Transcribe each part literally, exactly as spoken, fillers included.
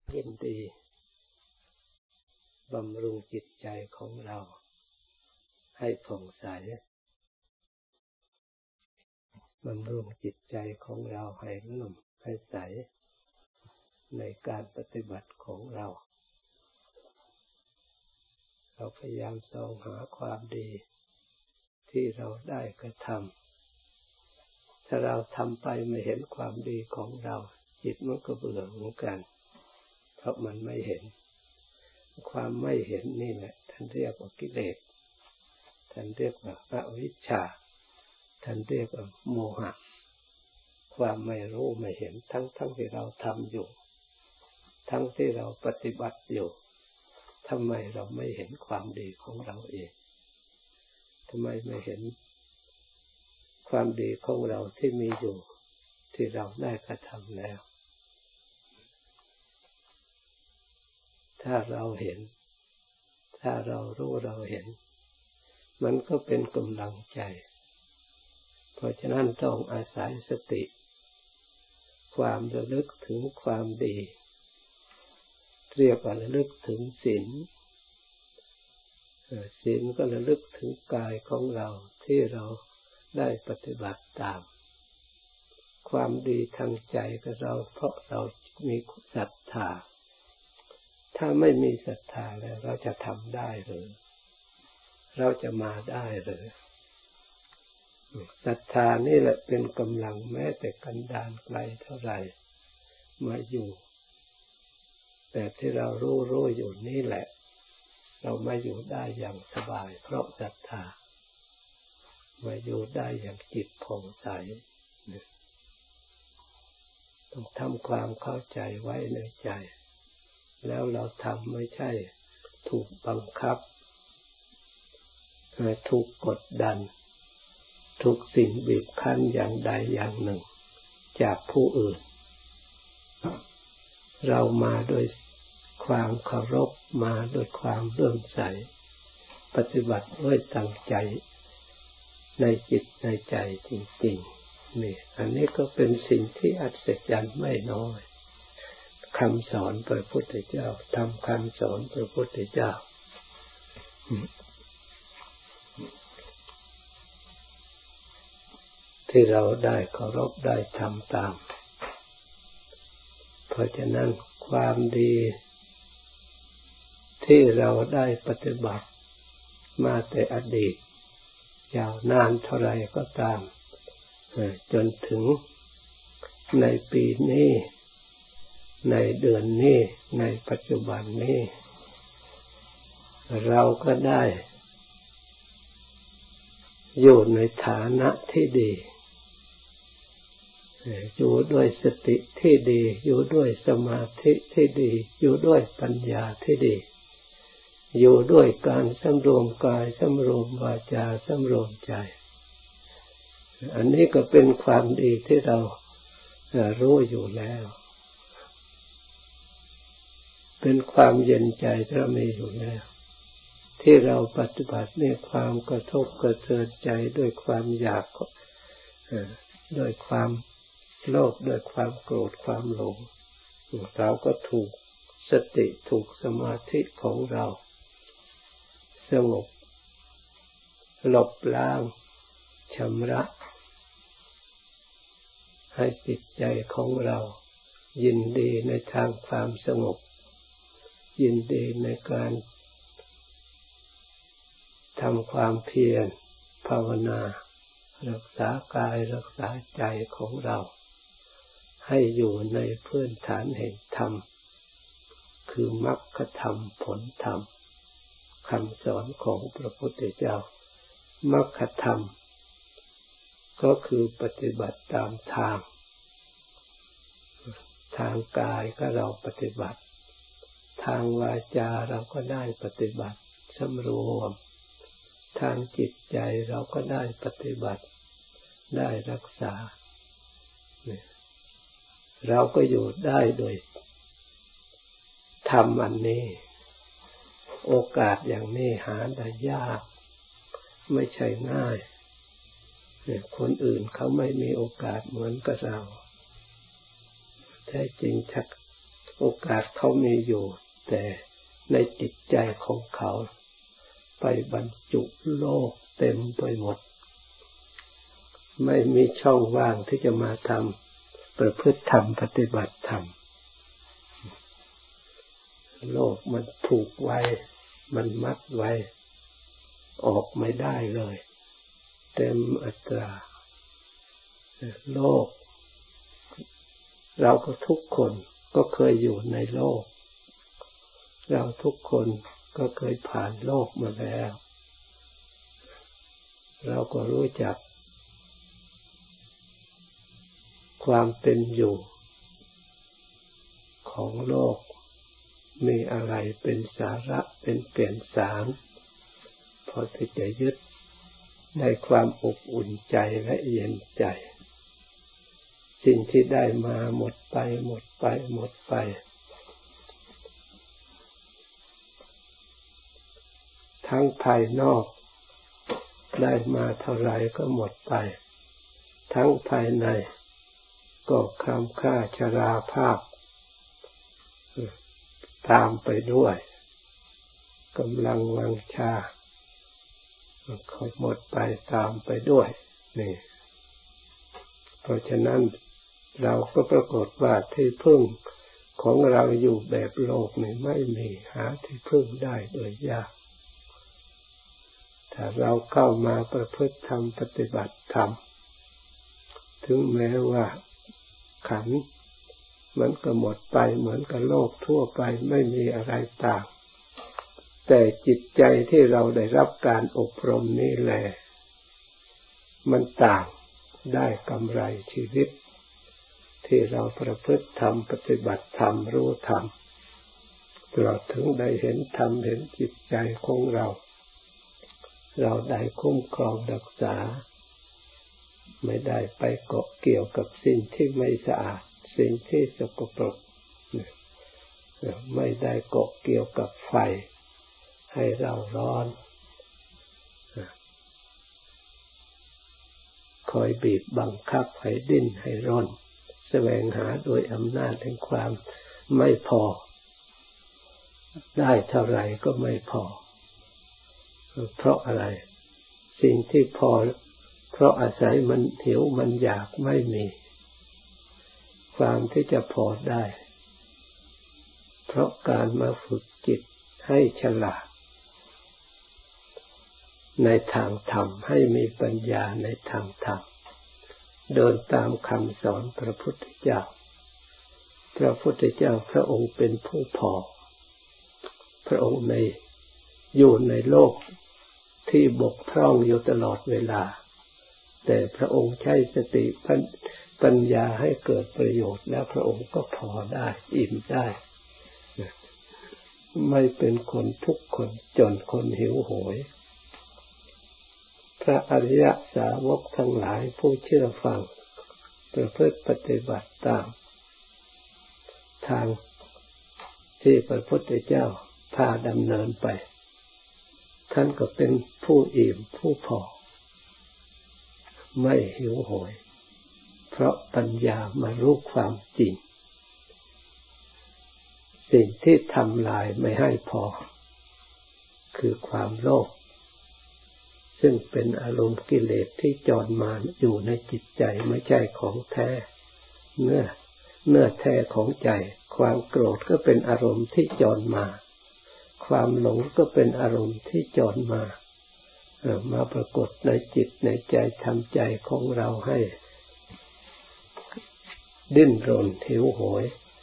ยินดีบำรุงจิตใจของเราให้ผ่องใสบำรุงจิตใจของเราให้เลื่อมให้ใสในการปฏิบัติของเราเราพยายามส่องหาความดีที่เราได้กระทำถ้าเราทำไปไม่เห็นความดีของเราจิตมันก็เบื่อเหมือนกันเพราะมันไม่เห็นความไม่เห็นนี่แหละท่านเรียกว่ากิเลสท่านเรียกว่าอวิชชาท่านเรียกว่าโมหะความไม่รู้ไม่เห็นทั้งทั้งที่เราทำอยู่ทั้งที่เราปฏิบัติอยู่ทำไมเราไม่เห็นความดีของเราเองทำไมไม่เห็นความดีของเราที่มีอยู่ที่เราได้กระทำแล้วถ้าเราเห็นถ้าเรารู้เราเห็นมันก็เป็นกำลังใจเพราะฉะนั้นต้องอาศัยสติความระลึกถึงความดีเรียกว่าระลึกถึงศีลศีลก็ระลึกถึงกายของเราที่เราได้ปฏิบัติตามความดีทางใจก็เราเพราะเรามีศรัทธาถ้าไม่มีศรัทธาแล้วเราจะทำได้หรือเราจะมาได้หรือศรัทธานี่แหละเป็นกำลังแม้แต่กันดารไกลเท่าไหร่มาอยู่แต่ที่เรารู้รู้อยู่นี่แหละเรามาอยู่ได้อย่างสบายเพราะศรัทธามาอยู่ได้อย่างจิตผ่องใสต้องทำความเข้าใจไว้ในใจแล้วเราทำไม่ใช่ถูกบังคับถูกกดดันถูกสิ่งบีบคั้นอย่างใดอย่างหนึ่งจากผู้อื่นเรามาโดยความเคารพมาโดยความเลื่อมใสปฏิบัติด้วยตั้งใจในจิตในใจจริงๆนี่อันนี้ก็เป็นสิ่งที่อัศจรรย์ไม่น้อยคำสอนพระพุทธเจ้าทำคำสอนพระพุทธเจ้าที่เราได้เคารพได้ทำตามเพราะฉะนั้นความดีที่เราได้ปฏิบัติมาแต่อดีตยาวนานเท่าไรก็ตามจนถึงในปีนี้ในเดือนนี้ในปัจจุบันนี้เราก็ได้อยู่ในฐานะที่ดีอยู่ด้วยสติที่ดีอยู่ด้วยสมาธิที่ดีอยู่ด้วยปัญญาที่ดีอยู่ด้วยการสำรวมกายสำรวมวาจาสำรวมใจอันนี้ก็เป็นความดีที่เรารู้อยู่แล้วเป็นความเย็นใจที่เรามีอยู่แล้วที่เราปฏิบัติในความกระทบกระเทือนใจด้วยความอยากด้วยความโลภด้วยความโกรธความหลงเราก็ถูกสติถูกสมาธิของเราสงบลบล้างชำระให้จิตใจของเรายินดีในทางความสงบยินดีในการทำความเพียรภาวนารักษากายรักษาใจของเราให้อยู่ในพื้นฐานแห่งธรรมคือมรรคธรรมผลธรรมคำสอนของพระพุทธเจ้ามรรคธรรมก็คือปฏิบัติตามทางทางกายก็เราปฏิบัติทางวาจาเราก็ได้ปฏิบัติสำรวมทางจิตใจเราก็ได้ปฏิบัติได้รักษาเราก็อยู่ได้โดยธรรมอันนี้โอกาสอย่างนี้หาได้ยากไม่ใช่ง่ายคนอื่นเขาไม่มีโอกาสเหมือนกับเราแท้จริงชักโอกาสเขามีอยู่แต่ในจิตใจของเขาไปบรรจุโลกเต็มไปหมดไม่มีช่องว่างที่จะมาทำประพฤติธรรมปฏิบัติธรรมโลกมันผูกไว้มันมัดไว้ออกไม่ได้เลยเต็มอัตราโลกเราก็ทุกคนก็เคยอยู่ในโลกเราทุกคนก็เคยผ่านโลกมาแล้วเราก็รู้จักความเป็นอยู่ของโลกมีอะไรเป็นสาระเป็นแก่นสารพอที่จะยึดในความอบอุ่นใจและเย็นใจสิ่งที่ได้มาหมดไปหมดไปหมดไปทั้งภายนอกได้มาเท่าไรก็หมดไปทั้งภายในก็คล้ำค่าชราภาพตามไปด้วยกำลังวังชาค่อยหมดไปตามไปด้วยนี่เพราะฉะนั้นเราก็ปรากฏว่าที่พึ่งของเราอยู่แบบโลกนี่ไม่มีหาที่พึ่งได้โดยยากถ้าเราเข้ามาประพฤติธรรมปฏิบัติธรรมถึงแม้ว่าขันธ์มันก็หมดไปเหมือนกับโลกทั่วไปไม่มีอะไรต่างแต่จิตใจที่เราได้รับการอบรมนี่แหละมันต่างได้กำไรชีวิตที่เราประพฤติธรรมปฏิบัติธรรมรู้ธรรมเราถึงได้เห็นธรรมเห็นจิตใจของเราเราได้คุ้มครองรักษาไม่ได้ไปเกาะเกี่ยวกับสิ่งที่ไม่สะอาดสิ่งที่สกปรกไม่ได้เกาะเกี่ยวกับไฟให้เราร้อนคอยบีบบังคับให้ดิ้นให้ร้อนแสวงหาโดยอำนาจแห่งความไม่พอได้เท่าไหร่ก็ไม่พอเพราะอะไรสิ่งที่พอเพราะอาศัยมันหิวมันอยากไม่มีความที่จะพอได้เพราะการมาฝึกจิตให้ฉลาดในทางธรรมให้มีปัญญาในทางธรรมเดินตามคำสอนพระพุทธเจ้าพระพุทธเจ้าพระองค์เป็นผู้พอพระองค์ในอยู่ในโลกที่บกพร่องอยู่ตลอดเวลาแต่พระองค์ใช้สติปัญญาให้เกิดประโยชน์แล้วพระองค์ก็พอได้อิ่มได้ไม่เป็นคนทุกข์คนจนคนหิวโหยพระอริยสาวกทั้งหลายผู้เชื่อฟังประพฤติปฏิบัติตามทางที่พระพุทธเจ้าพาดำเนินไปท่านก็เป็นผู้อิ่มผู้พอไม่หิวโหยเพราะปัญญามารู้ความจริงสิ่งที่ทำลายไม่ให้พอคือความโลภซึ่งเป็นอารมณ์กิเลสที่จรมาอยู่ในจิตใจไม่ใช่ของแท้เนื้อเนื้อแท้ของใจความโกรธก็เป็นอารมณ์ที่จรมาความหลงก็เป็นอารมณ์ที่จรมามาปรากฏในจิตในใจทำใจของเราให้ดิ้นรนหิวโหย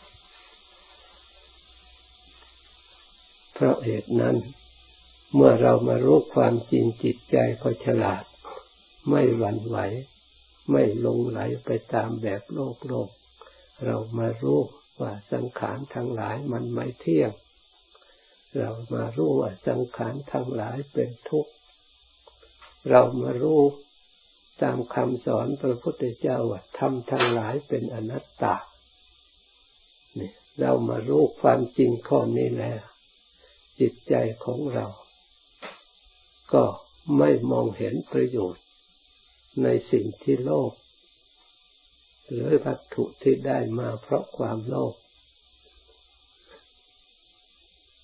เพราะเหตุนั้นเมื่อเรามารู้ความจริงจิตใจก็ฉลาดไม่หวั่นไหวไม่หลงไหลไปตามแบบโลกโลกเรามารู้ว่าสังขารทั้งหลายมันไม่เที่ยงเรามารู้ว่าสังขารทั้งหลายเป็นทุกข์เรามารู้ตามคำสอนพระพุทธเจ้าว่าธรรมทั้งหลายเป็นอนัตตานี่เรามารู้ความจริงข้อนี้แล้วจิตใจของเราก็ไม่มองเห็นประโยชน์ในสิ่งที่โลภหรือวัตถุที่ได้มาเพราะความโลภ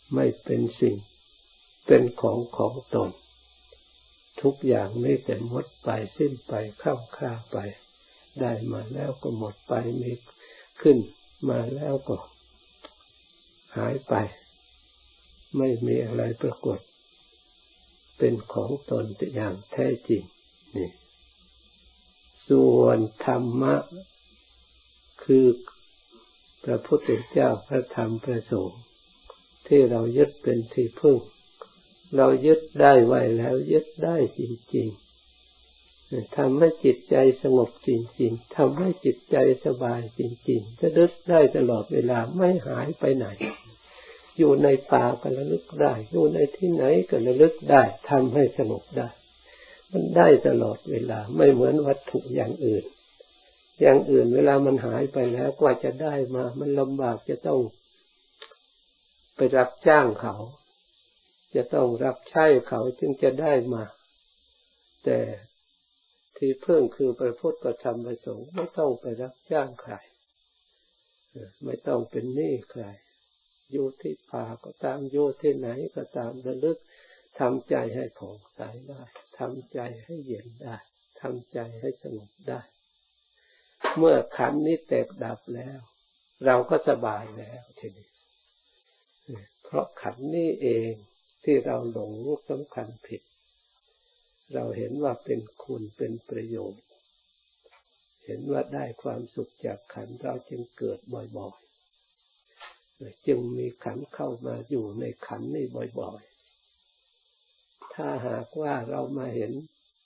ไม่เป็นสิ่งเป็นของของตนทุกอย่างมีแต่หมดไปสิ้นไปเข้าคร่าไปได้มาแล้วก็หมดไปมีขึ้นมาแล้วก็หายไปไม่มีอะไรปรากฏเป็นของตนอย่างแท้จริงนี่ส่วนธรรมะคือพระพุทธเจ้าพระธรรมพระสงฆ์ที่เรายึดเป็นที่พึ่งเรายึดได้ไว้แล้วยึดได้จริงๆทำให้จิตใจสงบจริงๆทำให้จิตใจสบายจริงๆจะระลึกได้ตลอดเวลาไม่หายไปไหนอยู่ในป่าก็ระลึกได้อยู่ในที่ไหนก็ระลึกได้ทำให้สงบได้มันได้ตลอดเวลาไม่เหมือนวัตถุอย่างอื่นอย่างอื่นเวลามันหายไปแล้วกว่าจะได้มามันลำบากจะต้องไปรับจ้างเขาจะต้องรับใช้เขาจึงจะได้มาแต่ที่พึ่งคือพระพุทธพระธรรมพระสงฆ์ไม่ต้องไปรับจ้างใครไม่ต้องเป็นหนี้ใครอยู่ที่ป่าก็ตามอยู่ที่ไหนก็ตามระลึกทำใจให้ผ่องใสได้ทำใจให้เย็นได้ทำใจให้สงบได้เมื่อขันธ์นี้แตกดับแล้วเราก็สบายแล้วทีนี้เพราะขันธ์นี้เองที่เราหลงสำคัญผิดเราเห็นว่าเป็นคุณเป็นประโยชน์เห็นว่าได้ความสุขจากขันธ์เราจึงเกิดบ่อยๆจึงมีขันธ์เข้ามาอยู่ในขันธ์นี้บ่อยๆถ้าหากว่าเรามาเห็น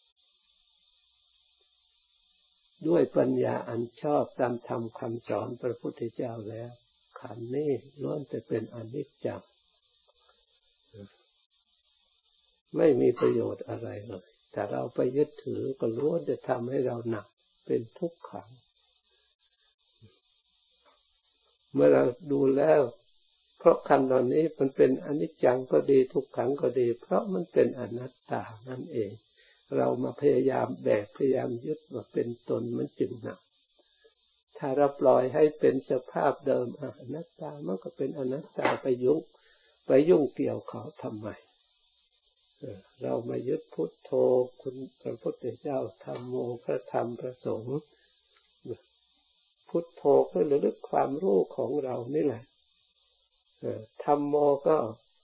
ด้วยปัญญาอันชอบตามธรรมคำสอนพระพุทธเจ้าแล้วขันธ์นี้ล้วนแต่เป็นอนิจจังไม่มีประโยชน์อะไรเลยแต่เราไปยึดถือก็ล้วนจะทำให้เราหนักเป็นทุกขังเมื่อเราดูแล้วเพราะขันธ์เหล่านี้มันเป็นอนิจจังก็ดีทุกขังก็ดีเพราะมันเป็นอนัตตานั่นเองเรามาพยายามแบกพยายามยึดว่าเป็นตนมันจึงหนักถ้าเราปล่อยให้เป็นสภาพเดิมอนัตตามันก็เป็นอนัตตาไปยุ่งไปยุ่งเกี่ยวเขาทำไมเรามายึดพุทโธคุณพระพุทธเจ้าธัมโมพระธรรมพระสงฆ์พุทโธก็ระลึกความรู้ของเรานี่แหละธัมโมก็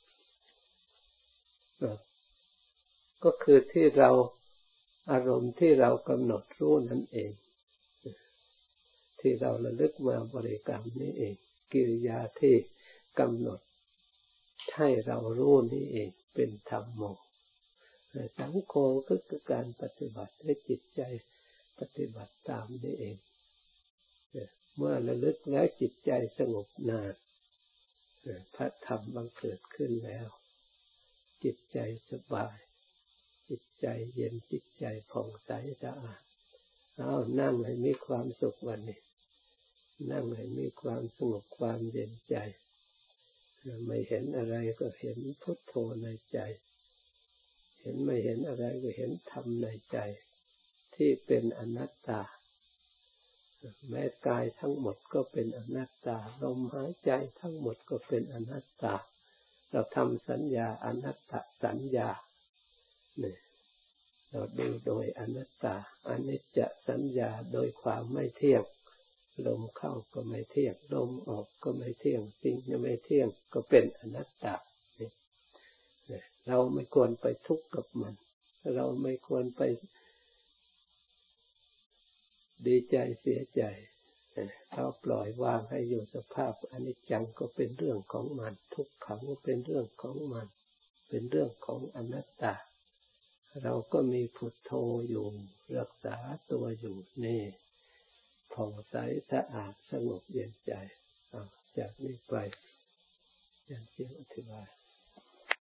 ก็คือที่เราอารมณ์ที่เรากำหนดรู้นั่นเองที่เราระลึกมาบริกรรมนี่เองกิริยาที่กำหนดให้เรารู้นี่เองเป็นธัมโมสังโฆก็คือการปฏิบัติให้จิตใจปฏิบัติตามนี่เองเมื่อระลึกแล้วจิตใจสงบนานพระธรรมบังเกิดขึ้นแล้วจิตใจสบายจิตใจเย็นจิตใจผ่องใสสะอาดเอานั่งให้มีความสุขวันนี้นั่งให้มีความสงบความเย็นใจไม่เห็นอะไรก็เห็นพุทโธในใจเห็นไม่เห็นอะไรก็เห็นธรรมในใจที่เป็นอนัตตาแม้กายทั้งหมดก็เป็นอนัตตาลมหายใจทั้งหมดก็เป็นอนัตตาเราทำสัญญาอนัตตสัญญาเนี่ยเราดูโดยอนัตตาอนิจจสัญญาโดยความไม่เที่ยงลมเข้าก็ไม่เที่ยงลมออกก็ไม่เที่ยงสิ่งที่ไม่เที่ยงก็เป็นอนัตตาเราไม่ควรไปทุกข์กับมันเราไม่ควรไปดีใจเสียใจเราปล่อยวางให้อยู่สภาพอนิจจังก็เป็นเรื่องของมันทุกขังก็เป็นเรื่องของมันเป็นเรื่องของอนัตตาเราก็มีพุทโธอยู่รักษาตัวอยู่นี่ผ่องใสสะอาดสงบเย็นใจจากนี้ไปอย่างที่อธิบาย